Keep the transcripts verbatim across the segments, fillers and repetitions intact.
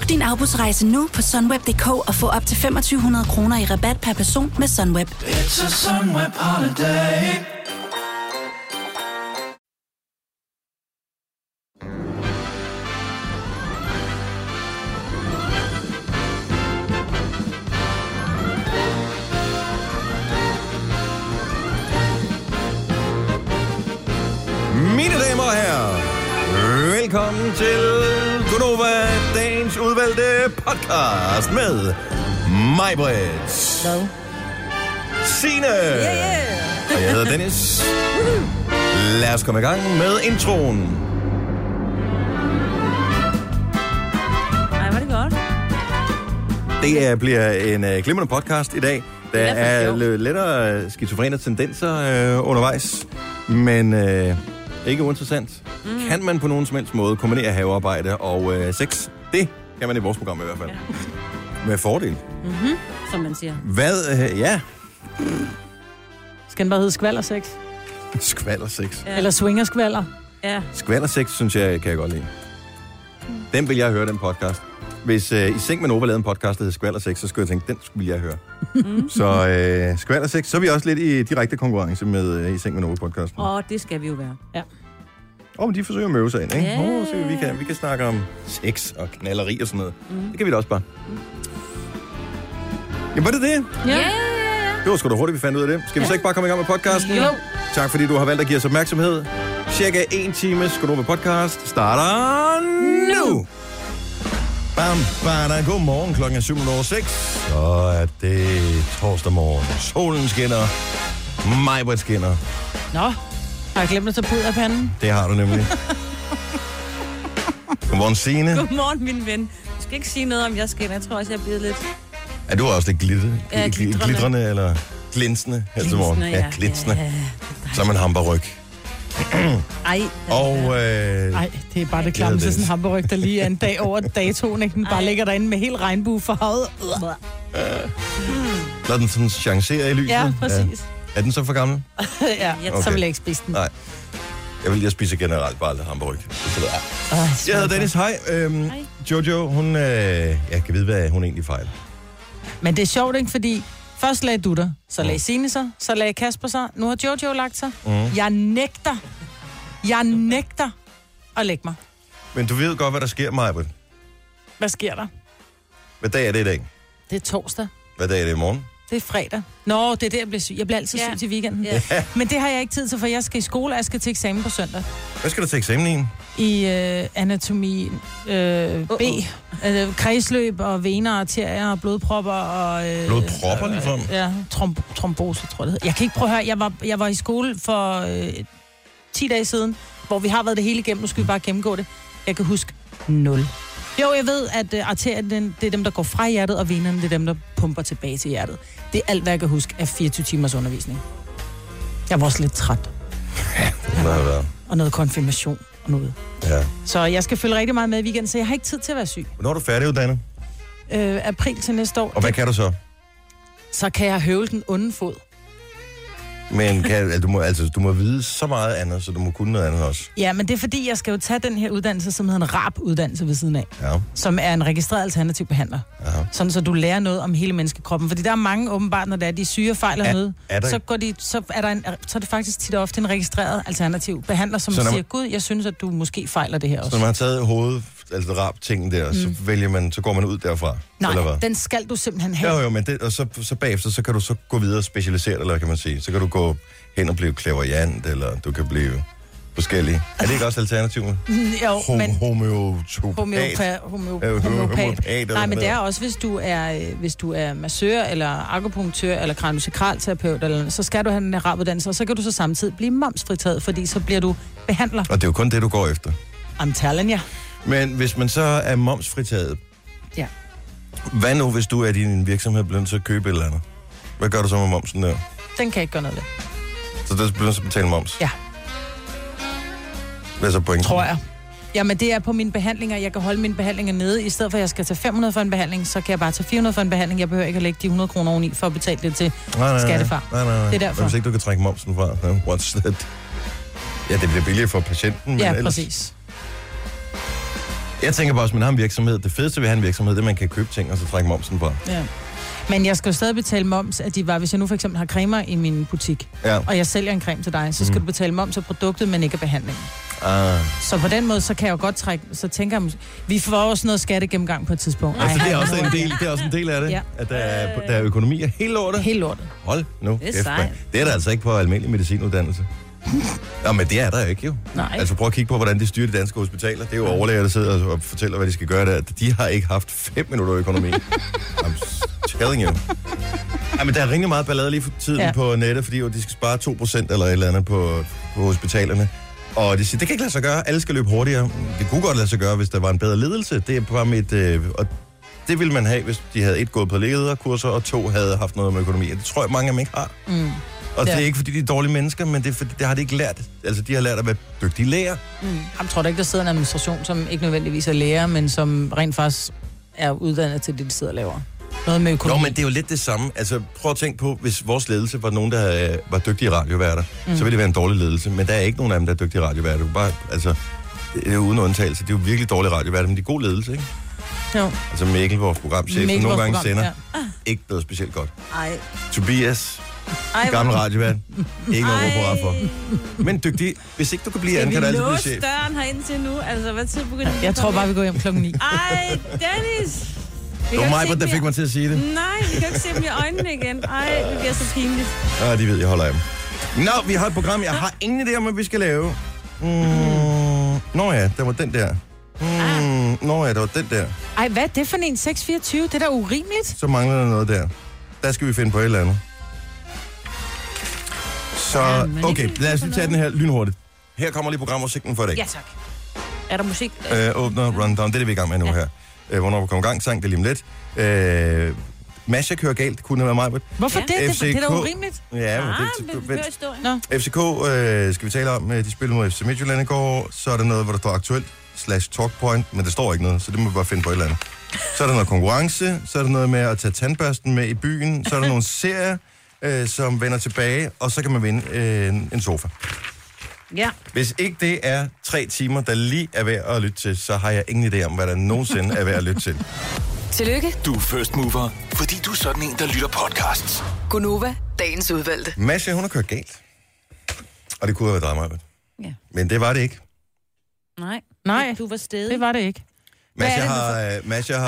Book din afbudsrejse nu på sunweb punktum d k og få op til femogtyve hundrede kroner i rabat per person med Sunweb. It's a Sunweb holiday. Mine damer og herrer, velkommen til Gunova, dagens udvalgte podcast med mig, Britt, Signe, yeah, yeah. og jeg hedder Dennis. Lad os komme i gang med introen. Ej, var det godt. Det er, bliver en uh, glimrende podcast i dag. Der er l- lettere skizofrene tendenser uh, undervejs, men uh, ikke uinteressant. Mm. Kan man på nogen som helst måde kombinere havearbejde og uh, sex? Det kan man i vores program i hvert fald. Ja. Med fordel. Mm-hmm, som man siger. Hvad? Uh, ja. Skal den bare hedde skvallersex? Skvallersex. Ja. Eller swingerskvaller? Ja. Skvallersex, synes jeg, kan jeg godt lide. Den vil jeg høre, den podcast. Hvis uh, I Seng med Nova lavede en podcast, der hedder Skvallersex, så skulle jeg tænke, den skulle jeg høre. Mm. Så uh, Skvallersex, så er vi også lidt i direkte konkurrence med uh, I Seng med Nova-podcasten. Åh, oh, det skal vi jo være. Ja. Åh, oh, men de forsøger at møde sig ind, ikke? Åh, Yeah. oh, så vi kan, vi kan snakke om sex og knalleri og sådan noget. Mm. Det kan vi da også bare. Mm. Jamen, var det det? Ja. Yeah. Det var sgu da hurtigt, vi fandt ud af det. Skal vi så ikke bare komme i gang med podcasten? Jo. Tak fordi du har valgt at give os opmærksomhed. Cirka en time skal du med podcast. Starter nu! Bam, bam, god morgen. Klokken er syv over seks. Så er det torsdag morgen. Solen skinner. Majbrit skinner. Nå, har jeg glemt at tage pud af panden? Det har du nemlig. Godmorgen, Signe. Godmorgen, min ven. Du skal ikke sige noget om, jeg skal. Jeg tror også, jeg er blevet lidt... Er du også lidt glitte? Ja, glitrende. Glitrende eller glinsende? Glinsende, ja. Ja, glinsende. Ja, så er man hamperryg. Ej. Og... Øh, Nej, det er bare det klammeste, sådan en hamburg, der lige er en dag over datoen, ikke? Den bare ligger derinde med helt regnbuefarvet. øh, lad den sådan chancere i lyset. Ja, præcis. Ja. Er den så for gammel? Ja, Okay. så vil jeg ikke spise den. Nej. Jeg vil lige spise generelt bare lidt hamburg. Ej, Jeg hedder Dennis, hej. Øhm, Hej. Jojo, hun... Øh, jeg kan vide, hvad hun egentlig fejler. Men det er sjovt, ikke? Fordi først lagde du dig, så lagde Signe sig, så lagde Kasper sig. Nu har Jojo lagt sig. Mm. Jeg nægter. Jeg nægter at lægge mig. Men du ved godt, hvad der sker, Majbrit. Hvad sker der? Hvad dag er det i dag? Det er torsdag. Hvad dag er det i morgen? Det er fredag. Nå, det er det, jeg bliver syg. Jeg bliver altid Ja. syg til weekenden. Ja. Men det har jeg ikke tid til, for jeg skal i skole, og jeg skal til eksamen på søndag. Hvad skal du til eksamen i? I øh, anatomi øh, B. Uh-oh. Øh, kredsløb og vener, arterier og blodpropper og... Øh, Blodpropper ligefrem? Ja, tromb- trombose, tror jeg det hedder. Jeg kan ikke prøve at høre. Jeg var, jeg var i skole for øh, ti dage siden, hvor vi har været det hele igennem. Nu skal vi bare gennemgå det. Jeg kan huske nul. Jo, jeg ved, at øh, arterierne, det er dem, der går fra hjertet, og venerne, det er dem, der pumper tilbage til hjertet. Det er alt, hvad jeg kan huske af fireogtyve timers undervisning. Jeg var også lidt træt. Ja, det må have været. Og noget konfirmation og noget. Ja. Så jeg skal følge rigtig meget med i weekenden, så jeg har ikke tid til at være syg. Hvornår er du færdiguddannet? Øh, april til næste år. Og hvad kan du så? Så kan jeg høvle den onde fod. Men kan, altså, du, må, altså, du må vide så meget andet, så du må kunne noget andet også. Ja, men det er fordi, jeg skal jo tage den her uddannelse, som hedder en R A B-uddannelse ved siden af. Ja. Som er en registreret alternativ behandler. Aha. Sådan, så du lærer noget om hele menneskekroppen. Fordi der er mange åbenbart, når der er de syge og fejler Er- noget, er der- så, går de, så, er der en, så er det faktisk tit og ofte en registreret alternativ behandler, som Så når siger, man- gud, jeg synes, at du måske fejler det her Så også. når man har taget hovedet, altså rap-tingen der, mm. så vælger man, så går man ud derfra. Nej, eller hvad? den skal du simpelthen have. Jo, jo, men det, og så, så bagefter, så kan du så gå videre og specialisere dig, eller kan man sige. Så kan du gå hen og blive clairvoyant, eller du kan blive forskellige. Er det ikke også alternativet? Mm, jo, Hom- men... Homeotopat. Homeopat. Homeo, Ja, homeopat. homeopat, Nej, men det er eller også, hvis du er, øh, hvis du er massør, eller akupunktør, eller kraniosakralterapeut, eller, så skal du have den her R A B-uddannelse, og så kan du så samtidig blive momsfritaget, fordi så bliver du behandler. Og det er jo kun det, du går efter. I'm telling you. Men hvis man så er momsfritaget, Ja. hvad nu, hvis du er din virksomhed blevet nødt til at købe et eller andet? Hvad gør du så med momsen der? Den kan jeg ikke gøre noget ved. Så der bliver nødt til at betale moms? Ja. Hvad er så pointen? Tror jeg. Jamen, det er på mine behandlinger. Jeg kan holde mine behandlinger nede. I stedet for, at jeg skal tage fem hundrede for en behandling, så kan jeg bare tage fire hundrede for en behandling. Jeg behøver ikke at lægge de hundrede kroner oveni for at betale det til nej, nej, skattefar. Nej, nej, nej. Det er derfor. Men hvis ikke du kan trække momsen fra, så what's that? Ja, det bliver billigere for patienten, men Ja, ellers... præcis. Jeg tænker bare, hvis man har en virksomhed, det fedeste ved at have en virksomhed, det er, at man kan købe ting, og så trække momsen på. Ja. Men jeg skal jo stadig betale moms, at de var, hvis jeg nu for eksempel har cremer i min butik, ja. og jeg sælger en creme til dig, så skal mm. du betale moms af produktet, men ikke af behandlingen. Ah. Så på den måde, så kan jeg jo godt trække, så tænker jeg, vi får også noget skattegennemgang på et tidspunkt. Altså, det er også en del, det er også en del af det, ja. At der er, der er økonomi af hele lortet. Helt lortet. Hold nu. Det er sejt. Det er der altså ikke på almindelig medicinuddannelse. Nå, men det er der jo ikke, jo. Nej. Altså prøv at kigge på, hvordan de styrer de danske hospitaler. Det er jo overlæger, der sidder og fortæller, hvad de skal gøre der. De har ikke haft fem minutter økonomi. I'm telling you. Ja, men der er rimelig meget ballade lige for tiden ja. På nettet, fordi jo, de skal spare to procent eller et eller andet på, på hospitalerne. Og de siger, det kan ikke lade sig gøre. Alle skal løbe hurtigere. Det kunne godt lade sig gøre, hvis der var en bedre ledelse. Det er bare mit... Øh, og det ville man have, hvis de havde et gået på lederkurser, og to havde haft noget med økonomi. Og det tror jeg, mange af dem ikke har. Mm. Og ja. Det er ikke, fordi de er dårlige mennesker, men det, er, fordi, det har de ikke lært. Altså, de har lært at være dygtige læger. Mm. Jeg tror da ikke, der sidder en administration, som ikke nødvendigvis er læger, men som rent faktisk er uddannet til det, de sidder og laver. Noget med økonomi. Jo, men det er jo lidt det samme. Altså, prøv at tænke på, hvis vores ledelse var nogen, der øh, var dygtige radioværter, mm. så ville det være en dårlig ledelse. Men der er ikke nogen af dem, der er dygtige radioværter. Det er bare, altså, det er uden undtagelse. Det er jo virkelig dårlige radioværter, men de er god ledelse, ikke? Jo. Altså Mikkel, vores programchef, Mikkel, nogle gange program, sender ja. ikke noget specielt godt. Ej. Tobias, Ej, gammel radiovært, ikke noget råd for. Men dygtig, hvis ikke du kan blive anden, kan du altid blive chef. Skal vi låse døren herind til nu? Altså, hvad tid begynder ja, Jeg tror bare, vi går hjem klokken ni. Ej, Dennis! Det var mig, der fik mig til at sige det. Nej, vi kan ikke se dem i øjnene igen. Ej, det bliver så pinligt. Ja, de ved, jeg holder af dem. Nå, vi har et program, jeg har ingen idé om, hvad vi skal lave. Mm. Nå ja, der var den der. Mm. Nå ja, der var den der. Ej, hvad er det for en seks fireogtyve? Det er da urimeligt. Så mangler der noget der. Der skal vi finde på et eller andet. Så, okay, lad os lige tage den her lynhurtigt. Her kommer lige programoversigten for i dag. Ja, tak. Er der musik? Øh, åbner, rundown, det er det, vi er i gang med nu ja. Her. Øh, hvornår vi kommer i gang, sang, det er lige om lidt. Øh, Masha kører galt, det kunne have været mig. Hvorfor ja. det? F C K, det? Det er da urimeligt. Ja, men ah, det, det, det, det F C K øh, skal vi tale om. De spillede mod F C Midtjylland i går. Så er der noget, hvor der står aktuelt slash talkpoint, men der står ikke noget, så det må vi bare finde på et eller andet. Så er der noget konkurrence, så er der noget med at tage tandbørsten med i byen, så er der nogle serier, øh, som vender tilbage, og så kan man vinde øh, en, en sofa. Ja. Hvis ikke det er tre timer, der lige er værd at lytte til, så har jeg ingen idé om, hvad der nogensinde er værd at lytte til. Tillykke. Du er first mover, fordi du er sådan en, der lytter podcasts. Gunova, dagens udvalgte. Masha, hun har kørt galt. Og det kunne have været dig, Maja. Ja. Men det var det ikke. Nej. Nej, du var stedig. Det var det ikke. Masha har... Uh, Masha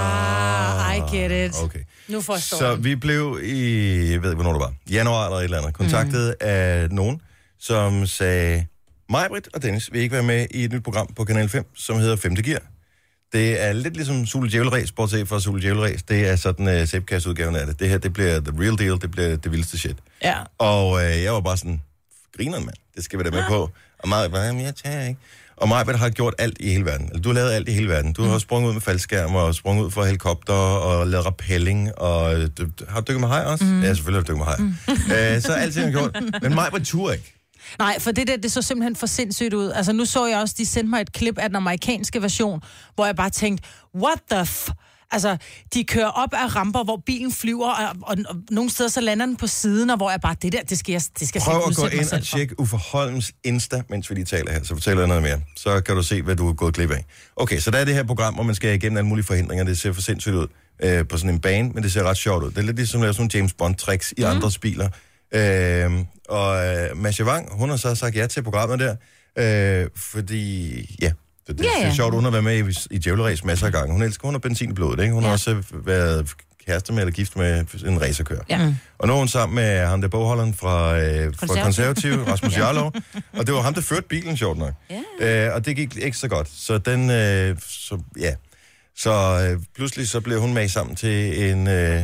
har... Ah, I get it. Okay. Nu forstår Så jeg. vi blev i... Jeg ved ikke, hvornår det var. Januar eller et eller andet. Kontaktet mm. af nogen, som sagde... Majbrit og Dennis vil ikke være med i et nyt program på Kanal fem, som hedder femte Gear. Det er lidt ligesom Sule Djævleræs, bortset fra Sule Djævleræs. Det er sådan en uh, sæbkasse-udgaven af det. Det her, det bliver the real deal. Det bliver det vildeste shit. Ja. Og uh, jeg var bare sådan... Grineren, mand. Det skal vi da med på. Og Majbrit bare, jamen jeg tager ikke. Og Majbrit har gjort alt i hele verden. Eller, du har lavet alt i hele verden. Du mm. har sprunget ud med faldskærm, og sprunget ud fra helikopter, og lavet rappelling, og du, har du dykket med haj også? Mm. Ja, selvfølgelig har du dykket med haj. Mm. Uh, så alting har gjort. Men Majbrit turde ikke. Nej, for det der, det så simpelthen for sindssygt ud. Altså, nu så jeg også, de sendte mig et klip af den amerikanske version, hvor jeg bare tænkte, what the f... Altså, de kører op af ramper, hvor bilen flyver, og, og, og nogle steder så lander den på siden, og hvor jeg bare, det der, det skal jeg det skal Prøv at gå ind og tjekke Uffe Holms Insta, mens vi lige taler her, så fortæller jeg noget mere. Så kan du se, hvad du er gået glip af. Okay, så der er det her program, hvor man skal igennem alle mulige forhindringer. Det ser for sindssygt ud øh, på sådan en bane, men det ser ret sjovt ud. Det er lidt ligesom at lave sådan nogle James Bond-tricks i mm. andres biler. Øh, og øh, Masha Wang, hun har så sagt ja til programmet der, øh, fordi, ja, det, det ja, ja. er sjovt, hun har været med i, i Djævleræs masser af gange. Hun elsker, hun har benzin i blodet, ikke? Hun ja. har også været kæreste med eller gift med en racerkører. Ja. Og nu er hun sammen med ham der bogholderen fra, øh, fra Konservativ, Rasmus ja. Jarlov, og det var ham, der førte bilen, sjovt nok. Ja. Øh, og det gik ikke så godt. Så den, øh, så, ja. Så øh, pludselig så blev hun med sammen til en... Øh,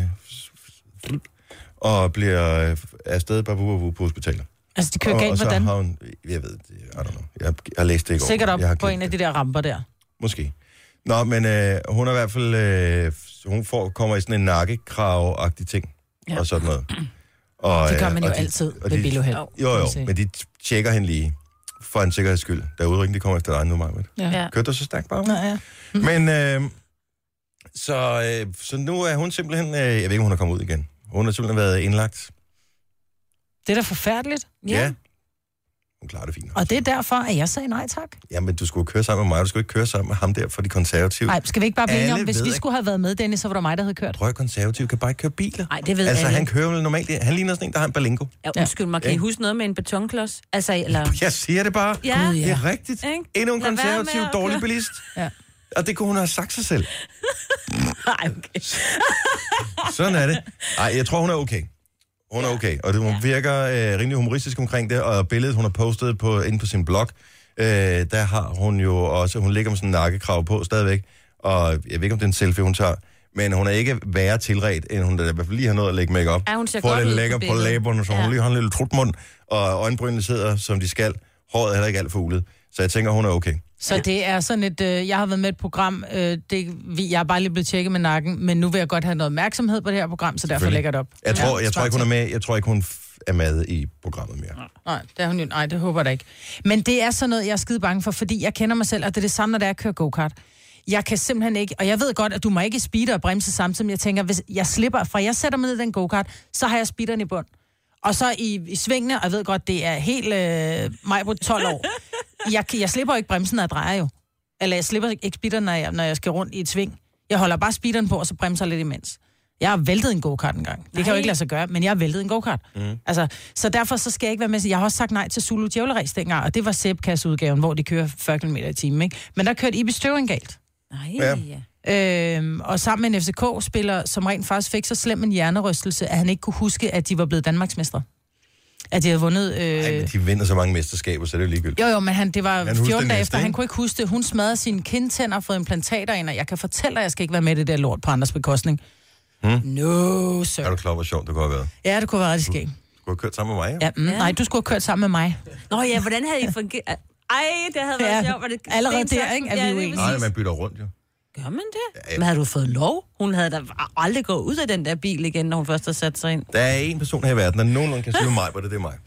og bliver afsted på, på hospitalet. Altså, de kører galt, hvordan? Hun, jeg ved, I don't know. Jeg, jeg har læst det i går. Sikkert op på en af de der ramper der. Måske. Nå, men øh, hun er i hvert fald, øh, hun får, kommer i sådan en nakkekrav-agtig ting, ja. Og sådan noget. Og, det gør man jo de, altid ved de, biluheld. Jo, jo, men de tjekker hende lige, for en sikkerheds skyld. Der er udrykning, de kommer efter dig nu, Marvind. Ja. Kørte du så stærkt bare? Nej, ja. Mm. Men, øh, så, øh, så nu er hun simpelthen, øh, jeg ved ikke, om hun er kommet ud igen. Hun har simpelthen været indlagt. Det er da forfærdeligt. Ja. ja. Hun klarer det fint. Og det er derfor, at jeg sagde nej tak. Jamen, du skulle køre sammen med mig, du skulle ikke køre sammen med ham der for de konservative. Nej, skal vi ikke bare blive enige om, Alle hvis ved vi ikke- skulle have været med, Dennis, så var det mig, der havde kørt. Prøv at konservative kan bare ikke køre biler. Nej, det ved Altså, alle. han kører vel normalt. Han ligner sådan en, der har en Berlingo. Ja, undskyld mig, kan I Ikke? huske noget med en betonklods? Altså, eller... Jeg siger det bare. Ja. Gud, Det er rigtigt. Ikke? Endnu en Lad være konservativ, med at dårlig køre. bilist. Ja. Og det kunne hun have sagt sig selv. Nej, okay. Sådan er det. Ej, jeg tror, hun er okay. Hun er okay, og det, hun virker øh, rimelig humoristisk omkring det, og billedet, hun har postet på, inde på sin blog, øh, der har hun jo også, hun ligger med sådan en nakkekrav på stadigvæk, og jeg ved ikke, om det er en selfie, hun tager, men hun er ikke værre tilredt, end hun da i hvert fald lige har nået at lægge make-up. Ja, hun ser Får godt det ud på lækker på billedet. læberne, så Ja. hun lige har en lille trutmund, og øjenbrynene sidder, som de skal. Håret er heller ikke alt for ulet, så jeg tænker, hun er okay. Så det er sådan et, øh, jeg har været med et program, øh, det, vi, jeg er bare lige blevet tjekket med nakken, men nu vil jeg godt have noget opmærksomhed på det her program, så derfor lægger jeg det op. Jeg tror, Ja, jeg tror smart ikke, hun er ting. med. Jeg tror ikke, hun f- er med i programmet mere. Nej, det er hun jo, nej, det håber jeg da ikke. Men det er sådan noget, jeg er skide bange for, fordi jeg kender mig selv, og det er det samme, når det er at køre go-kart. Jeg kan simpelthen ikke, og jeg ved godt, at du må ikke speede og bremse samtidig, men jeg tænker, hvis jeg slipper, fra jeg sætter mig ned i den go-kart, så har jeg speederen i bund. Og så i, i svingene, og jeg ved godt, det er helt øh, mig på tolv år. Jeg, jeg slipper ikke bremsen, når jeg drejer jo. Eller jeg slipper ikke speederen, når jeg, når jeg skal rundt i et sving. Jeg holder bare speederen på, og så bremser lidt imens. Jeg har væltet en go-kart engang. Det Nej. kan jo ikke lade sig gøre, men jeg har væltet en go-kart. Mm. Altså, så derfor så skal jeg ikke være med. Jeg har også sagt nej til Zulu Djævleræs dengang, og det var Sebkas-udgaven, hvor de kører fyrre kilometer i timen, ikke? Men der kørte Ibi Støvring galt. Nej, Ja. ja. Øhm, og sammen med en F C K-spiller, som rent faktisk fik så slem en hjernerystelse, at han ikke kunne huske, at de var blevet Danmarksmestre. At de havde vundet... Øh... Ej, men de vinder så mange mesterskaber, så det er jo ligegyldigt. Jo, jo, men han, det var Han husker fjorten det dage næste, efter. Han ikke? kunne ikke huske det. Hun smadrede sine kindtænder og fået implantater ind, og jeg kan fortælle dig, at jeg skal ikke være med i det der lort på andres bekostning. Hmm? No, sir. Er du klar, hvor sjovt det kunne have været? Ja, det kunne være rigtig skægt. Du have kørt sammen med mig, Ja, mm, Ja. nej, du skulle have kørt sammen med mig. Nå ja, hvordan havde I fungeret? Ej, det havde været Ja, sjovt. Var det allerede stentak- der, ikke, er vi Ja, lige uenige. Nej, præcis. man bytter rundt jo. Gør man det? Ja. Men havde du fået lov? Hun havde da aldrig gået ud af den der bil igen, når hun først havde sat sig ind. Der er en person her i verden, der nogenlunde kan sige mig, hvor det, det er mig.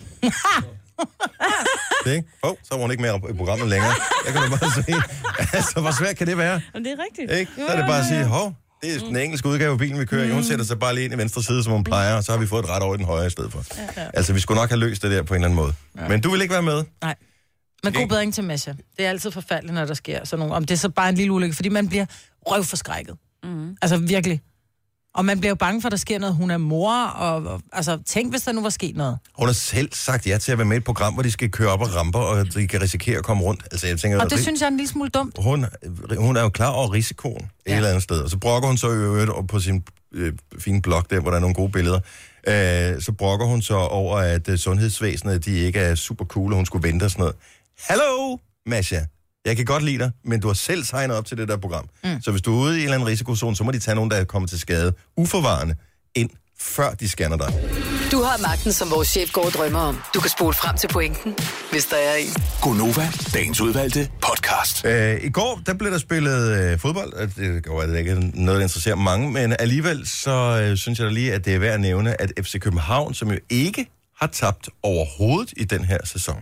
Det, ikke? Åh, oh, så var hun ikke mere i programmet længere. Jeg kan da bare sige, altså, hvor svært kan det være? Og det er rigtigt. Ikke? Så er det bare at sige, hov, det er den engelske udgave af bilen, vi kører i. Hun sætter sig bare lige ind i venstre side, som hun plejer, og så har vi fået et ret over i den højre i stedet for. Altså, vi skulle nok have løst det der på en eller anden måde. Men du vil ikke være med? Nej. Men god bedring til Masha. Det er altid forfærdeligt, når der sker sådan nogle... Om det er så bare en lille ulykke, fordi man bliver røvforskrækket. Mm. Altså virkelig. Og man bliver jo bange for, at der sker noget. Hun er mor, og, og altså tænk, hvis der nu var sket noget. Hun har selv sagt ja til at være med i et program, hvor de skal køre op og ramper, og de kan risikere at komme rundt. Altså, jeg tænker, Og det synes jeg er en lille smule dumt. hun, hun er jo klar over risikoen et Ja. eller andet sted. Og så brokker hun så i øvrigt op på sin øh, fine blog der, hvor der er nogle gode billeder. Øh, så brokker hun så over, at øh, sundhedsvæsenet, de ikke er super cool, og hun skulle vente og sådan noget. Hallo, Masha. Jeg kan godt lide dig, men du har selv signet op til det der program. Mm. Så hvis du er ude i en eller anden risikozone, så må de tage nogen, der er kommet til skade uforvarende ind, før de scanner dig. Du har magten, som vores chef går og drømmer om. Du kan spole frem til pointen, hvis der er en. Gonova, dagens udvalgte podcast. Øh, I går, der blev der spillet øh, fodbold. og Det går det er ikke noget, der interesserer mange, men alligevel så øh, synes jeg da lige, at det er værd at nævne, at F C København, som jo ikke har tabt overhovedet i den her sæson,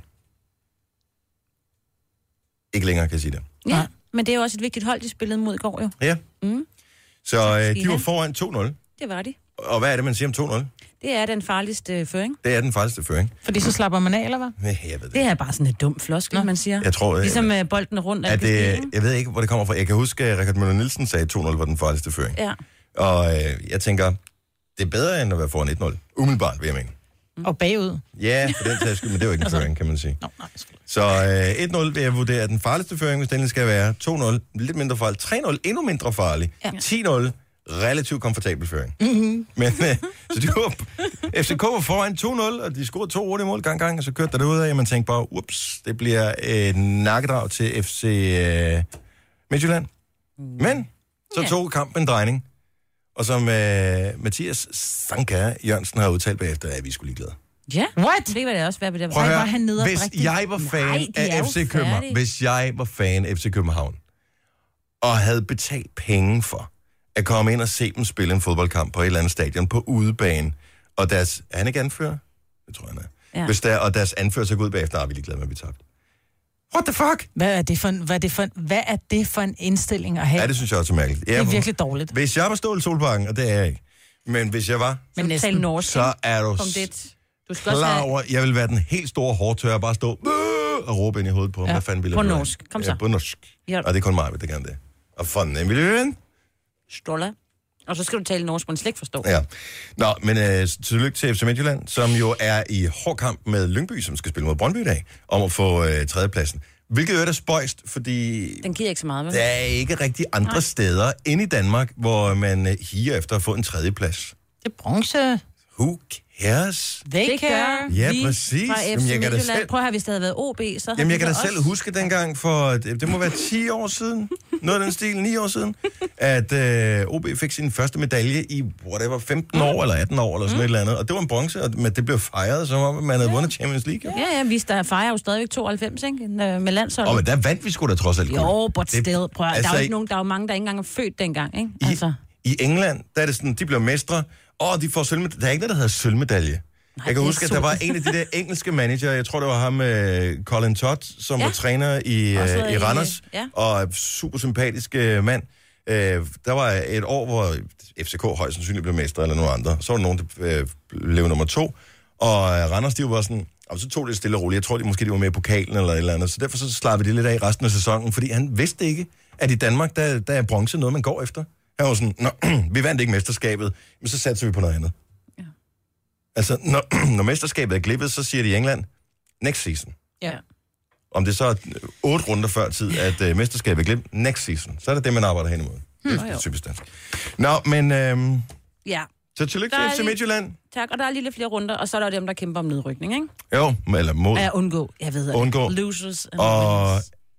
ikke længere kan sige det. Ja, men det er jo også et vigtigt hold, de spillede mod i går jo. Ja. Mm. Så øh, Skal I de var have? foran to nul. Det var de. Og hvad er det, man siger om to nul? Det er den farligste føring. Det er den farligste føring. Fordi så slapper man af, eller hvad? Nej, jeg ved det. Det er bare sådan et dumt floskel, man siger. Jeg tror, Ligesom uh, bolden er rundt. at det, jeg ved ikke, hvor det kommer fra. Jeg kan huske, at Richard Møller Nielsen sagde, at to nul var den farligste føring. Ja. Og øh, jeg tænker, det er bedre end at være foran et nul. Umiddelbart, vil jeg mene. Og bagud. Ja, for den sags skyld, men det er jo ikke en føring, kan man sige. Nå, nej, selvfølgelig. Så øh, et nul vil jeg vurdere den farligste føring, hvis den skal være. to nul, lidt mindre farlig. tre nul, endnu mindre farlig. Ja. ti nul, relativt komfortabel føring. Mm-hmm. Men, øh, så de var, F C K var foran to nul, og de scorede to hurtige mål gang gang, og så kørte der derudad, og man tænkte bare, ups, det bliver et nakkedrag til F C øh, Midtjylland. Men så Ja. tog kampen en drejning, og som øh, Mathias Sanka Jørgensen har udtalt bagefter, at vi skulle ligeglade. Ja. What? Det var det også, hvad det Prøv at var høre, han nede og hvis drikke det? jeg var fan Nej, de er af jo F C København, færdige. hvis jeg var fan af F C København, og havde betalt penge for at komme ind og se dem spille en fodboldkamp på et eller andet stadion på udebane, og deres, er han ikke anfører? Det tror jeg, han er. Ja. Hvis der, og deres anfører så går ud bagefter, er vi ligeglade med, at vi tabte. What the fuck? Hvad er det for en, hvad er det for en, hvad er det for en indstilling at have? Ja, det synes jeg også er mærkeligt. Det er virkelig dårligt. Hvis jeg var Ståle Solbakken, og det er jeg ikke, men hvis jeg var, Men Tal næsten. norsk. så er du Punkt et. Du skal også klar have... over, jeg vil være den helt store hårdtør og bare stå, "Bøh!" at råbe ind i hovedet på ham. Ja. Hvad fanden vil På du norsk. Kom så. Ja, på norsk. Ja. Og det er kun mig, der kan det. Og fanden, en million. Stolla. Og så skal du tale norsk, man slet ikke forstår. Ja. Nå, men øh, tillykke til F C Midtjylland, som jo er i hård kamp med Lyngby, som skal spille mod Brøndby i dag, om at få øh, tredjepladsen. Hvilket er der spøjst, fordi Den giver ikke så meget, vel? der er ikke rigtig andre Nej. steder end i Danmark, hvor man øh, higer efter at få en tredjeplads. Det er bronze. Who cares? They care. Ja, Vi præcis. Fra F C Jamen, jeg kan da Midtjylland. selv... Prøv at høre, hvis det havde været O B, så havde Jamen, jeg det kan da også... selv huske dengang for, det, det må være ti år siden, noget af den stil, ni år siden, at øh, O B fik sin første medalje i, whatever, femten år eller atten år, eller sådan mm. et eller andet. Og det var en bronze, og det blev fejret, som om man havde vundet Champions League. Jo. Ja, ja, vi der fejrer jo stadigvæk tooghalvfems, ikke? Med landsholdet. Og men der vandt vi sgu da trods alt. Jo, but still. Prøv, at, altså, der er jo ikke nogen, der er jo mange, der ikke engang er født dengang, ikke? Altså. I, I England, der er det sådan, de bliver mestre, og de får sølvmedalje. Der er ikke noget, der hedder sølvmedalje. Nej, jeg kan huske, at der var en af de der engelske manager, jeg tror, det var ham, uh, Colin Todd, som ja. var træner i, uh, i Randers, ja. og super sympatisk uh, mand. Uh, der var et år, hvor F C K højst sandsynligt blev mestre, eller nogen andre. Så var der nogen, der uh, blev nummer to, og uh, Randers, de var sådan, og så tog det stille og roligt. Jeg tror, de måske de var med i pokalen eller et eller andet, så derfor så slappede de lidt af resten af sæsonen, fordi han vidste ikke, at i Danmark, der, der er bronze noget, man går efter. Han var sådan, nå, vi vandt ikke mesterskabet, men så satser vi på noget andet. Altså, når, når mesterskabet er glippet, så siger de i England, next season. Ja. Om det så er otte runder før tid, at uh, mesterskabet er glippet, next season. Så er det det, man arbejder hen imod. Hmm. Det er typisk dansk. Nå, men... Øhm, ja. Så tillykke til F C Midtjylland. Tak, og der er lige lidt flere runder, og så er der dem, der kæmper om nedrykning, ikke? Jo, eller mod. Ja, undgå. Jeg ved det. Undgå. Losers. Og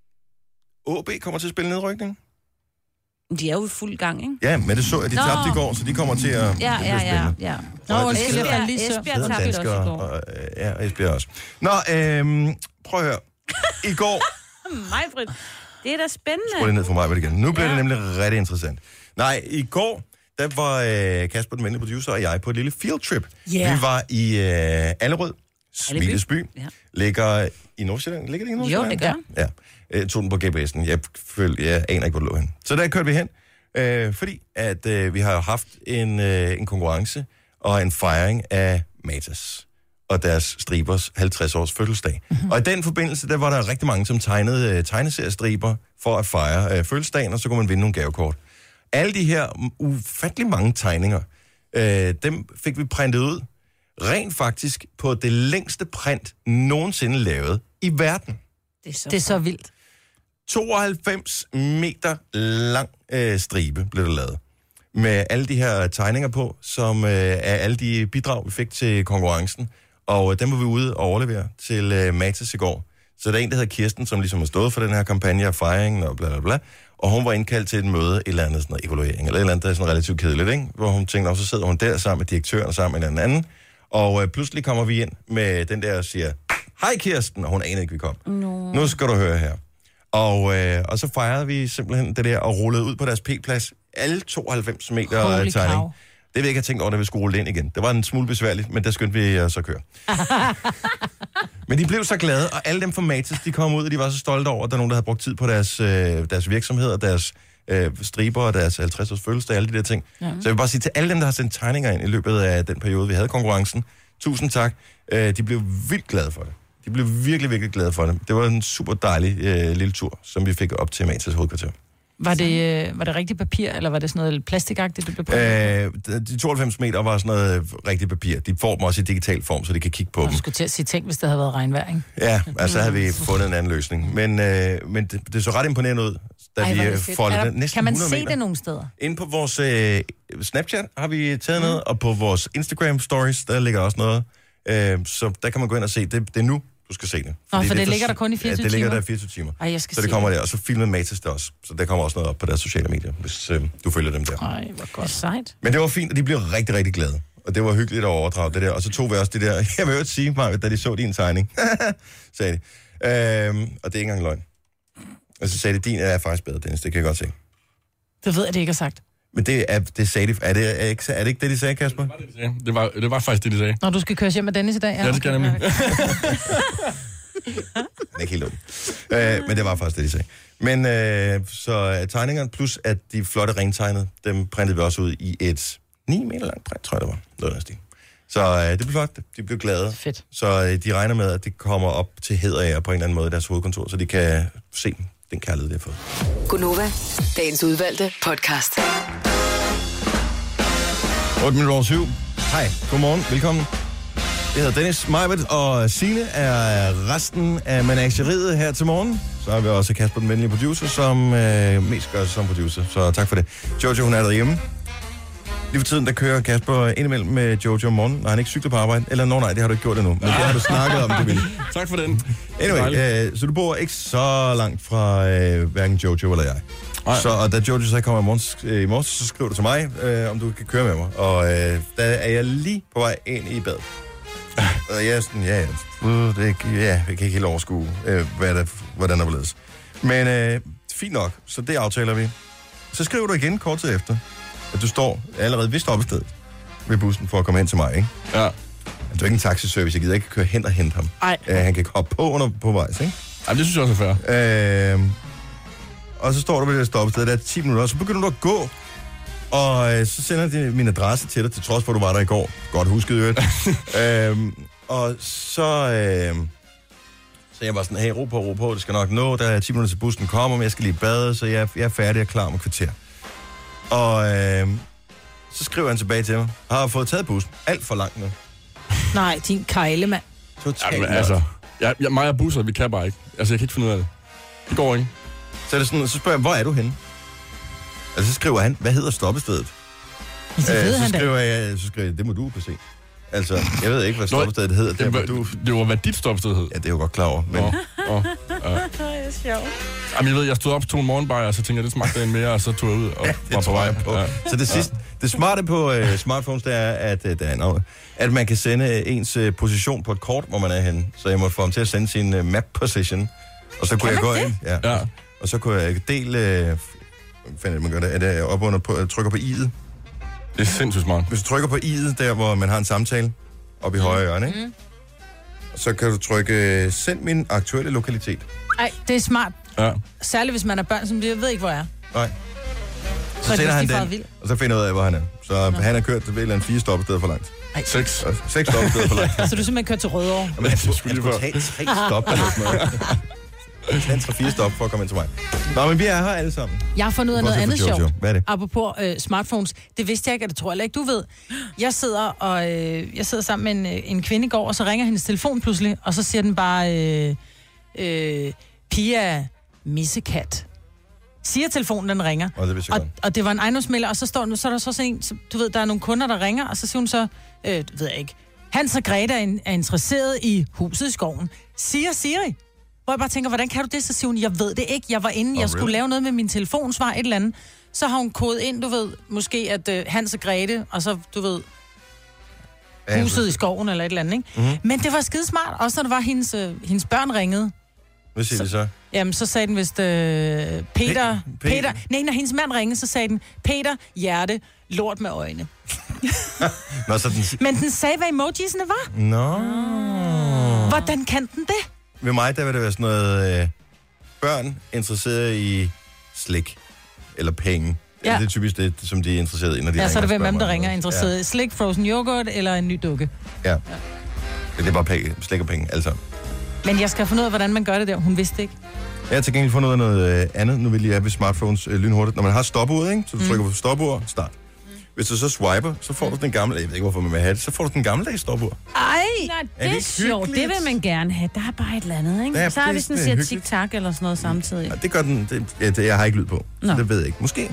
O B kommer til at spille nedrykning? De er jo i fuld gang, ikke? Ja, men det så jeg, de tabte i går, så de kommer til at... Ja, ja, ja, ja. Nå, undskyld, jeg faldt lige så. Esbjerg tabte også i går. Og, ja, og Esbjerg også. Nå, øhm, prøv at høre. I går... Majfrid, det er da spændende. Skru det ned for mig igen. Nu bliver ja. det nemlig rigtig interessant. Nej, i går, der var øh, Kasper, den venlige producer, og jeg på et lille field trip. Yeah. Vi var i øh, Allerød, Smilesby. Ja. Ligger i Nordsjælland. Ligger det i Nordsjælland? Jo, det gør. Ja. Jeg tog den på G P S'en. Jeg, følte, jeg aner ikke, hvor det lå hen. Så der kørte vi hen, øh, fordi at øh, vi har jo haft en, øh, en konkurrence og en fejring af Matas og deres stribers halvtreds års fødselsdag. Mm-hmm. Og i den forbindelse, der var der rigtig mange, som tegnede øh, tegneseriestriber for at fejre øh, fødselsdagen, og så kunne man vinde nogle gavekort. Alle de her ufattelig mange tegninger, øh, dem fik vi printet ud, rent faktisk på det længste print nogensinde lavet i verden. Det er så, det er så vildt. tooghalvfems meter lang øh, stribe blev der lavet. Med alle de her tegninger på, som øh, er alle de bidrag, vi fik til konkurrencen. Og øh, dem var vi ude og overlevere til øh, Matas i går. Så der er en, der hedder Kirsten, som ligesom har stået for den her kampagne og fejringen og bla bla bla. Og hun var indkaldt til et møde, et eller andet sådan noget evaluering, eller et eller andet, der er sådan relativt kedeligt, ikke? Hvor hun tænkte, og så sidder hun der sammen med direktøren og sammen med en anden. Og øh, pludselig kommer vi ind med den der og siger, hej Kirsten, og hun anede ikke, vi kom. No. Nu skal du høre her. Og, øh, og så fejrede vi simpelthen det der og rullede ud på deres P-plads. Alle tooghalvfems meter Holy tegning. Cow. Det vil jeg ikke have tænkt over, da vi skulle rulle ind igen. Det var en smule besværligt, men der skyndte vi uh, så køre. Men de blev så glade, og alle dem fra Matas, de kom ud, og de var så stolte over, at der er nogen, der havde brugt tid på deres, øh, deres virksomheder, deres øh, striber og deres halvtreds års fødselsdag, alle de der ting. Ja. Så jeg vil bare sige til alle dem, der har sendt tegninger ind i løbet af den periode, vi havde konkurrencen, tusind tak. Øh, de blev vildt glade for det. De blev virkelig, virkelig glade for det. Det var en super dejlig øh, lille tur, som vi fik op til Matas hovedkvarter. Var det, var det rigtig papir, eller var det sådan noget plastikagtigt, du blev prøvet? Øh, de tooghalvfems meter var sådan noget rigtig papir. De får dem også i digital form, så de kan kigge på dem. Du skulle til at sige ting, hvis det havde været regnvejr, ikke? Ja, altså havde vi fundet en anden løsning. Men, øh, men det, det så ret imponerende ud, da Ej, vi foldede den næsten kan man hundrede se meter. Det nogle steder? Inde på vores øh, Snapchat har vi taget mm. noget, og på vores Instagram stories, der ligger også noget. Øh, så der kan man gå ind og se. Det, det er nu, du skal se det. Nå, for det, det ligger der kun i fireogtyve timer? Ja, det ligger timer. der i fireogtyve timer. Ej, jeg skal så det kommer der, og så filmede Matas det også. Så der kommer også noget op på deres sociale medier, hvis øh, du følger dem der. Ej, hvor godt. Sejt. Men det var fint, og de blev rigtig, rigtig glade. Og det var hyggeligt at overdrage det der. Og så tog vi også det der, jeg vil jo ikke sige mig, da de så din tegning, sagde de. Øhm, og det er ikke engang løgn. Og så sagde de, din er faktisk bedre, Dennis, det kan jeg godt se. Det ved jeg, det ikke har sagt. Men det, er, det sagde de. Er det, er, ikke, er det ikke det, de sagde, Kasper? Det var det, de sagde. Det var, det var faktisk det, de sagde. Når du skal køre hjem med Dennis i dag? Ja, ja det skal jeg nemlig. Det er ikke helt ondt. Øh, men det var faktisk det, de sagde. Men øh, så tegningerne, plus at de flotte rentegnede, dem printede vi også ud i et ni meter langt print, tror jeg det var. Noget af stil. Så øh, det blev flot. De blev glade. Fedt. Så øh, de regner med, at det kommer op til hæder af på en eller anden måde i deres hovedkontor, så de kan se den kærlighed, de har fået. Gunova, dagens udvalgte podcast. otte minutter over syv. Hej, godmorgen, velkommen. Jeg hedder Dennis, Majbert og Signe er resten af menageriet her til morgen. Så har vi også Kasper, den venlige producer, som øh, mest gør sig som producer. Så tak for det. Jojo, hun er derhjemme. Lige for tiden, der kører Kasper indimellem med Jojo om morgenen, når han ikke cykler på arbejde. Eller nå nej, det har du ikke gjort endnu. Men det har du snakket om, det vil. Tak for den. Anyway, øh, så du bor ikke så langt fra øh, hverken Jojo eller jeg. Nej. Så, og da Jojo så kommer i morges, øh, i morges, så skriver du til mig, øh, om du kan køre med mig. Og øh, der er jeg lige på vej ind i badet. Og jeg er sådan, ja, uh, det er ikke, ja, jeg kan ikke helt overskue, øh, hvad der, hvordan der var ledes. Men øh, fint nok, så det aftaler vi. Så skriver du igen kort tid efter, at du står allerede ved stoppestedet ved bussen for at komme hen til mig, ikke? Ja. Du er ikke en taxiservice, jeg gider ikke køre hen og hente ham. Ej. Øh, han kan hoppe på under på vejs, ikke? Ej, det synes jeg også er fair. Øh, og så står du ved det stoppested, der er ti minutter, og så begynder du at gå. Og øh, så sender de min adresse til dig, til trods for, at du var der i går. Godt husket, øvrigt. øhm, og så... Øh, så jeg var sådan, hey, ro på, ro på, det skal nok nå. Der er ti minutter til bussen kommer, men jeg skal lige bade, så jeg, jeg er færdig og klar om et kvarter. Og øh, så skriver han tilbage til mig, har fået taget bussen. Alt for langt nu. Nej, din kejle, mand. Totalt. Jamen, altså, jeg, jeg, mig og busser, vi kan bare ikke. Altså, jeg kan ikke finde ud af det. Det går ikke. Så, er det sådan, så spørger jeg, hvor er du henne? Altså, så skriver han, hvad hedder stoppestedet? Det ved Øh, så han da. skriver jeg, så skriver jeg, det må du kunne se. Altså, jeg ved ikke, hvad stoppestedet hedder. Det, Der, hvor var, du... det var, hvad dit stopsted hed. Ja, det er jo godt klar over, men... Nå, åh, ja. Det er sjovt. Jamen, jeg ved, jeg stod op, tog en morgenbajer, og så tænkte jeg, det smagte en mere, og så tog jeg ud og Ja, var det på tror vej. jeg på. Ja. Så det sidste, det smarte på uh, smartphones, det er, at, uh, det er noget, at man kan sende ens uh, position på et kort, hvor man er henne. Så jeg måtte få ham til at sende sin uh, map position. Og så kunne jeg gå ind. Ja. Ja. Og så kunne jeg dele... Uh, fandt man gør det, er det op under på, trykker på i'et. Det er sindssygt smart. Hvis du trykker på i'et, der hvor man har en samtale, oppe i højre hjørne, ikke? Mm. Så kan du trykke, send min aktuelle lokalitet. Ej, det er smart. Ja. Særligt, hvis man er børn, som jeg ved ikke, hvor jeg er. Nej. Så Så sender han de faret den, vild. og så finder jeg ud af, hvor han er. Så Nå. han har kørt til et eller andet fire stoppesteder for langt. Seks. Og seks stoppesteder for langt. Så du simpelthen kørt til Rødovre. Jamen, jeg det skulle lige skulle tage tre stop eller sådan noget. Han tre fire stop for at komme ind til mig. Nå, men vi er her alle sammen. Jeg har fundet ud af noget andet Jojo. sjovt. Hvad er det? Apropos øh, smartphones. Det vidste jeg ikke, og det tror jeg ikke, du ved. Jeg sidder, og, øh, jeg sidder sammen med en, øh, en kvinde i går, og så ringer hendes telefon pludselig, og så siger den bare, øh, øh, Pia Missekat. Siger telefonen, den ringer. Og det vidste jeg Og, godt. og det var en ejendomsmælder, og så står så er der så sådan en, så, du ved, der er nogle kunder, der ringer, og så siger hun så, øh, ved jeg ikke, Hans og Greta er, er interesseret i huset i skoven. Siger Siri. Hvor jeg bare tænker, hvordan kan du det? Så siger hun, jeg ved det ikke. Jeg var inde, Oh, jeg skulle really? lave noget med min telefonsvar, et eller andet. Så har hun kodet ind, du ved, måske at øh, Hans og Grete, og så, du ved, Ja, huset i skoven eller et eller andet, ikke? Mhm. Men det var skidesmart, også når det var, hendes, øh, hendes børn ringede. Hvad siger de så? Jamen, så sagde den vist, øh, Peter, Pe- Peter. Peter, nej, når hendes mand ringede, så sagde den, Peter, hjerte, lort med øjne. Nå, så den... Men den sagde, hvad emojisene var. Nå. Hvordan kan den det? Ved mig, der vil det være sådan noget... Øh, børn interesseret i slik. Eller penge. Ja. Ja. Det er typisk det, som de er interesseret i, når de Ja, så er det ringer og hvem af dem, der spørger mig ringer, om noget. interesseret i slik, frozen yoghurt eller en ny dukke. Ja. ja. Det er bare penge, slik og penge, altså. Men jeg skal finde ud af, hvordan man gør det der. Hun vidste ikke. Jeg har til gengæld fundet ud af noget øh, andet. Nu vil jeg have ved smartphones øh, lynhurtigt. Når man har stopord, ikke? Så du trykker på stopord, start. Hvis du så swiper, så får du den gamle... Jeg ved ikke, hvorfor man vil have det. Så får du den gamle stopord. Ej, Er det det er ikke sjovt. Det hyggeligt? vil man gerne have. Der er bare et eller andet, ikke? Ja, Ja, så har det vi er sådan sådan siger hyggeligt. tic-tac eller sådan noget samtidig. Ja, det gør den... Det, ja, det, jeg har ikke lyd på. Så Nå. det ved jeg ikke. Måske.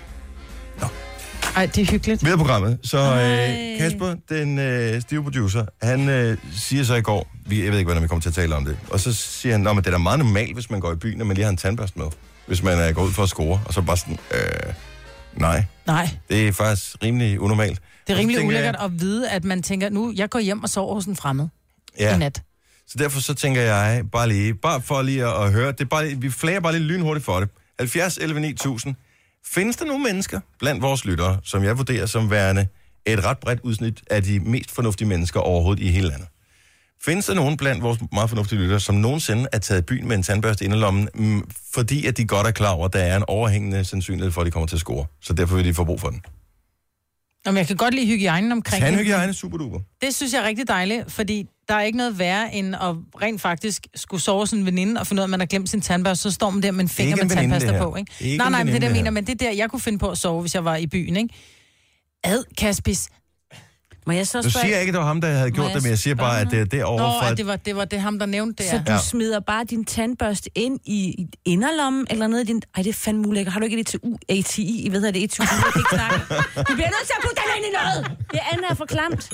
Ej, det er hyggeligt. Videre programmet. Så øh, Ej. Kasper, den øh, stive producer, han øh, siger så i går... Vi, jeg ved ikke, hvordan vi kommer til at tale om det. Og så siger han, at det er da meget normalt, hvis man går i byen, at man lige har en tandbørste med. Hvis man øh, går ud for at score. Og så bare sådan... Øh, nej, Nej, det er faktisk rimelig unormalt. det er Og så rimelig tænker jeg- ulækkert at vide, at man tænker, nu, jeg går hjem og sover hos en fremmed Ja. i nat. Så derfor så tænker jeg bare lige, bare for lige at, at høre, det er bare lige, vi flager bare lige lynhurtigt for det. halvfjerds elleve ni tusind. Findes der nogle mennesker blandt vores lyttere, som jeg vurderer som værende et ret bredt udsnit af de mest fornuftige mennesker overhovedet i hele landet? Findes der nogen blandt vores meget fornuftige lyttere, som nogensinde er taget i byen med en tandbørste ind i lommen, mm, fordi at de godt er klar over, at der er en overhængende sandsynlighed for, at de kommer til at score. Så derfor vil de få brug for den. Jamen, jeg kan godt lide hygiejnen omkring det. Tandhygiejne, super duper. Det synes jeg er rigtig dejligt, fordi der er ikke noget værre, end at rent faktisk skulle sove sådan en veninde og finde ud af, at man har glemt sin tandbørste, så står man der med en finger med tandpasta på, ikke? ikke nej, nej, men det der her. mener, men det der, jeg kunne finde på at sove, hvis jeg var i byen, ikke? Ad, Kaspis. Må jeg så Nu siger jeg ikke, at det var ham, der havde gjort det, men jeg siger bare, at det er derovre Nå, fra... at det var, det var det ham, der nævnte det. Så du Ja. smider bare din tandbørste ind i, i inderlommen, eller noget i din... Ej, det er fandme ulækkert. Har du ikke det til U A T I? I ved, at det er et jeg kan ikke snakke. Du bliver nødt til at putte den ind i noget! Det andet er for klamt.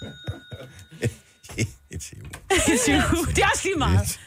Det er også lige meget.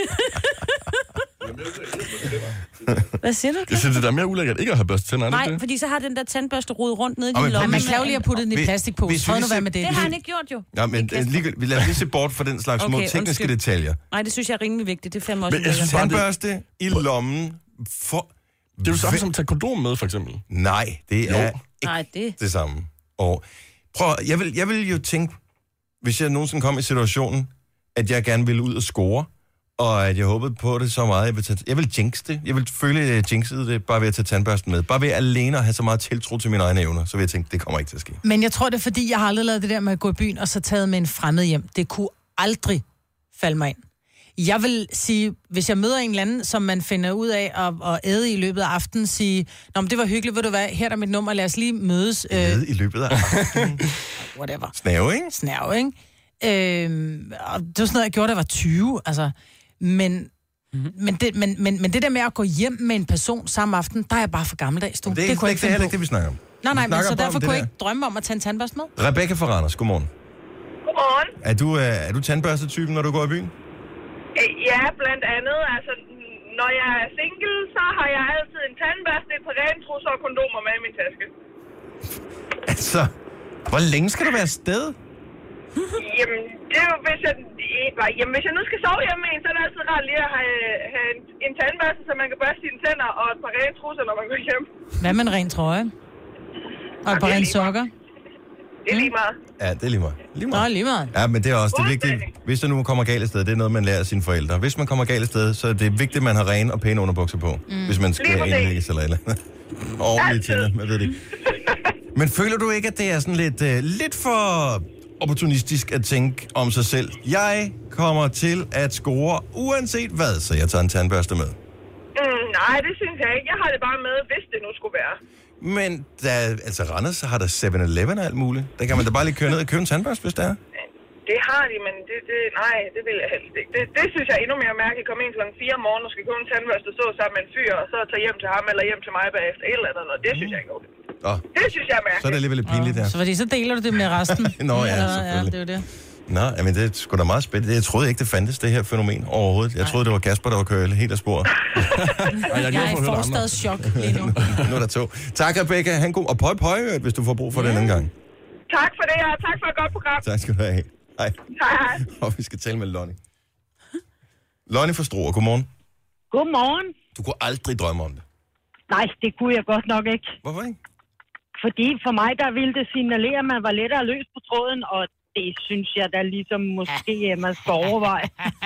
Hvad siger du? Jeg synes, det er mere ulækkert ikke at have børste tænder, er det Nej, ikke det? fordi så har den der tandbørste rodet rundt nede i Nå, din men- Ja, lomme. man kan jo lige have puttet den i Vi- plastikpose. hvis vi Prøv nu lige at være ser- med det. Det har han ikke gjort, jo. Ja, men øh, lige, vi lader lige se bort for den slags små Okay, tekniske undskyld. detaljer. Nej, det synes jeg er rimelig vigtigt. Det er fandme også Men jeg synes ulækkert. bare, det, Tandbørste i lommen for... det er jo samme som at tage kondom med, for eksempel. Nej, det er Jo. ikke Nej, det... det samme. Og prøv, jeg vil, jeg vil jo tænke, hvis jeg nogensinde kom i situationen, at jeg gerne ville ud og score, og at jeg håbede på det så meget, jeg vil, tage, jeg vil jinx det. Jeg vil føle, at jeg jinxede det, bare ved at tage tandbørsten med. Bare ved alene at have så meget tiltro til mine egne evner, så vil jeg tænke, det kommer ikke til at ske. Men jeg tror, det er fordi, jeg har aldrig lavet det der med at gå i byen, og så taget med en fremmed hjem. Det kunne aldrig falde mig ind. Jeg vil sige, hvis jeg møder en eller anden, som man finder ud af at, at æde i løbet af aftenen, sige, nå, men det var hyggeligt, ved du hvad, her er der mit nummer, lad os lige mødes. Øh, Med i løbet af aftenen. whatever. Snæve, ikke? Snærv, ikke? Øh, og det var sådan noget, jeg gjorde, da jeg var tyve, altså. Men, mm-hmm. men, det, men, men, men det der med at gå hjem med en person samme aften, der er jeg bare for gammeldags, du. Det er, det det, kunne jeg det, det er ikke heller finde ikke det, vi snakker om. Nej, nej, Vi men snakker så bare om derfor det kunne jeg der. ikke drømme om at tage en tandbørste med. Rebecca fra Randers, godmorgen. Godmorgen. Er du, øh, er du tandbørstetypen, når du går i byen? Øh, Ja, blandt andet. Altså, når jeg er single, så har jeg altid en tandbørste, et par rene trusser og kondomer med i min taske. Altså, hvor længe skal du være afsted? Jamen, det er jo, hvis jeg, jamen, hvis jeg nu skal sove hjemme med en, så er det altid rart lige at have, have en, en tandbørste, så man kan børste sine tænder, og et par rene trusser, når man går hjem. Hvad med en ren trøje? Og et par det er rene lige sokker? Det er lige meget. Ja, det er lige meget. Lige Nå, meget. lige meget. Ja, men det er også det vigtige. Fuldstændig. Hvis der nu kommer galt af sted, det er noget, man lærer af sine forældre. Hvis man kommer galt af sted, så er det vigtigt, at man har rene og pæne underbukser på. Mm. Hvis man skal Lige præcis. indlægges eller et eller andet. Ordentlige tænder, man ved det ikke. Men føler du ikke, at det er sådan lidt, uh, lidt for opportunistisk at tænke om sig selv? Jeg kommer til at score uanset hvad, så jeg tager en tandbørste med. Mm, nej, det synes jeg ikke. Jeg har det bare med, hvis det nu skulle være. Men der, altså Randers har der seven eleven og alt muligt. Der kan man da bare lige køre ned og købe en tandbørste, hvis der er. Det har de, men det, det, nej, det vil jeg helst ikke. Det, det synes jeg er endnu mere mærkeligt. Komme ind klokken fire om morgenen og skal købe en tandbørste og stå sammen med en fyr, og så tage hjem til ham eller hjem til mig bagefter. Et eller andet noget. Det synes jeg ikke er okay. Nå, Det synes jeg er mærkeligt. så er det alligevel lidt pinligt der. Så fordi så deler du det med resten. Nå ja, Eller- selvfølgelig. Ja, det er jo det. Nå, men det er sgu da meget spændende. Jeg troede ikke, det fandtes, det her fænomen overhovedet. Jeg troede, det var Kasper, der var kørt helt af sporet. Ej, jeg er glad Jeg er for i at høre det andre. forstadschok lige nu. Nu er der to. Tak, Rebecca. Han god. Og pøj, pøj, hvis du får brug for yeah. den anden gang. Tak for det, og tak for et godt program. Tak skal du have. Hej. Hej, hej. Og vi skal tale med Lonnie. Lonnie fra Struer, godmorgen. Godmorgen. Du kunne aldrig drømme om det. Nej, det kunne jeg godt nok ikke. Hvorfor ikke? Fordi for mig, der ville det signalere, at man var lettere løs på tråden, og det synes jeg da ligesom måske, at man skal overveje.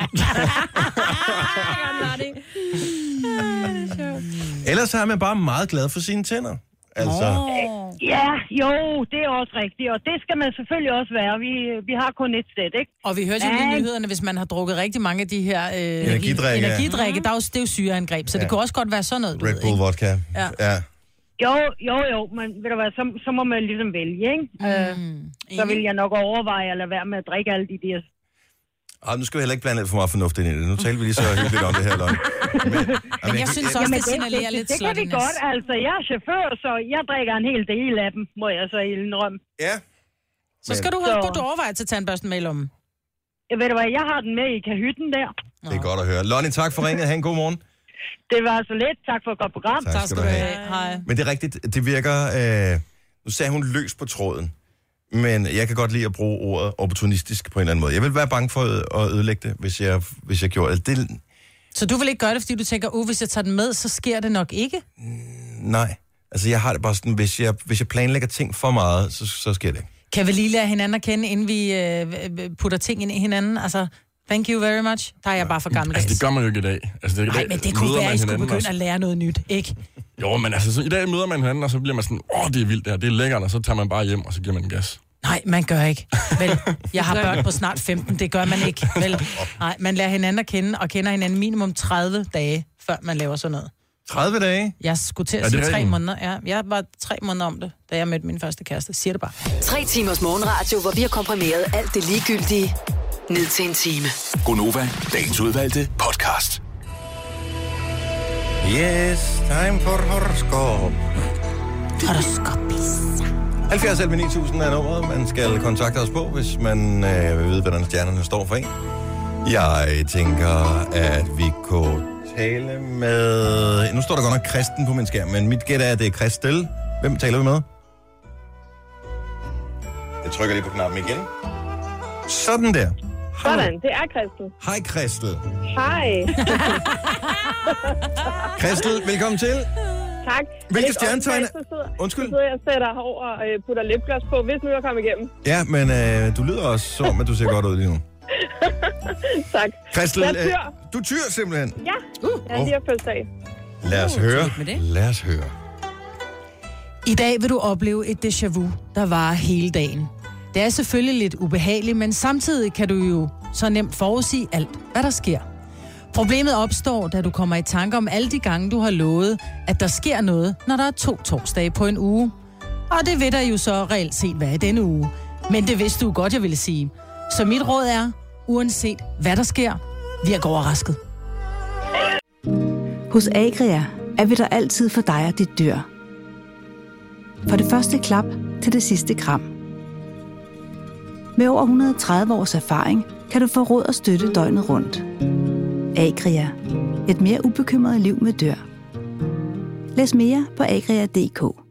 Ellers er man bare meget glad for sine tænder. Altså, Ja, jo, det er også rigtigt, og det skal man selvfølgelig også være. Vi, vi har kun et sæt, ikke? Og vi hørte jo lige i nyhederne, hvis man har drukket rigtig mange af de her øh, Energidrikke, ja. energidrikke, der er jo, det er jo syreangreb, så Ja. det kunne også godt være sådan noget. du Red ved, Bull ikke? vodka. Ja. ja. Jo, jo, jo, men ved du hvad, så, så må man ligesom vælge, ikke? Mm. Øh, så vil jeg nok overveje at lade være med at drikke alle de der... Og nu skal vi heller ikke blande alt for meget fornuft ind i det. Nu taler vi lige så hyggeligt om det her, Lonnie. Men, Men jeg synes også, det signalerer lidt det, det kan vi sluttiness. godt, altså. Jeg er chauffør, så jeg drikker en hel del af dem, må jeg så indrømme. Ja. Så skal du huske på, Så- at du overvejer til tandbørsten med i lommen. Jeg ved du hvad, jeg har den med i kahytten der. Det er godt at høre. Lonnie, tak for ringet. Ha' en god morgen. Det var så lidt. Tak for et godt program. Tak skal du have. Hej. Men det er rigtigt, det virker... Øh, nu sagde hun løs på tråden. Men jeg kan godt lide at bruge ordet opportunistisk på en eller anden måde. Jeg vil være bange for at ødelægge det, hvis jeg, hvis jeg gjorde det. det. Så du vil ikke gøre det, fordi du tænker, uh, hvis jeg tager den med, så sker det nok ikke? Nej. Altså, jeg har det bare sådan, hvis jeg, hvis jeg planlægger ting for meget, så, så sker det ikke. Kan vi lige lære hinanden at kende, inden vi øh, putter ting ind i hinanden? Altså, thank you very much. Der er jeg bare for gammeldags. Altså, det gør man jo ikke i dag. Altså, det, Nej, men det kunne møder være, man at I skulle hinanden begynde også. at lære noget nyt, ikke? Jo, men altså, så i dag møder man hinanden, og så bliver man sådan, åh, det er vildt det her, det er lækkert, og så tager man bare hjem, og så giver man en gas. Nej, man gør ikke. Vel, jeg har børn på snart femten, det gør man ikke. Vel, nej, man lærer hinanden at kende, og kender hinanden minimum tredive dage, før man laver sådan noget. tredive dage? Jeg skulle til at sige tre måneder. Ja, jeg var tre måneder om det, da jeg mødte min første kæreste. Siger det bare. Tre timers morgenradio, hvor vi har komprimeret alt det ligegyldige ned til en time. Gonova, dagens udvalgte podcast. Yes, time for horoskop. Horoskopis. halvfjerds elleve ni tusind er nummeret, man skal kontakte os på, hvis man øh, vil vide, hvordan stjernerne står for en. Jeg tænker, at vi kunne tale med... Nu står der godt nok Kristen på min skærm, men mit gæt er, at det er Kristel. Hvem taler vi med? Jeg trykker lige på knappen igen. Sådan der. Sådan, det er Kristel. Hej Kristel. Hej. Kristel, velkommen til. Tak. Hvilke stjernetegn? Undskyld. Så sidder jeg og sætter herover og øh, putter lipgloss på, hvis nu jeg kommer igennem. Ja, men øh, du lyder også som, at du ser godt ud lige nu. Tak. Kristel, jeg er tyr. Du er tyr simpelthen? Ja, uh. jeg er lige har fødselsdag. Lad os høre. Lad os høre. I dag vil du opleve et déjà vu, der varer hele dagen. Det er selvfølgelig lidt ubehageligt, men samtidig kan du jo så nemt forudsige alt, hvad der sker. Problemet opstår, da du kommer i tanke om alle de gange, du har lovet, at der sker noget, når der er to torsdage på en uge. Og det vil der jo så reelt set være i denne uge. Men det vidste du godt, jeg ville sige. Så mit råd er, uanset hvad der sker, virk overrasket. Hos Agria er vi der altid for dig og dit dyr. For det første klap til det sidste kram. Med over et hundrede og tredive års erfaring kan du få råd og støtte døgnet rundt. Agria. Et mere ubekymret liv med dyr. Læs mere på agria punktum d k.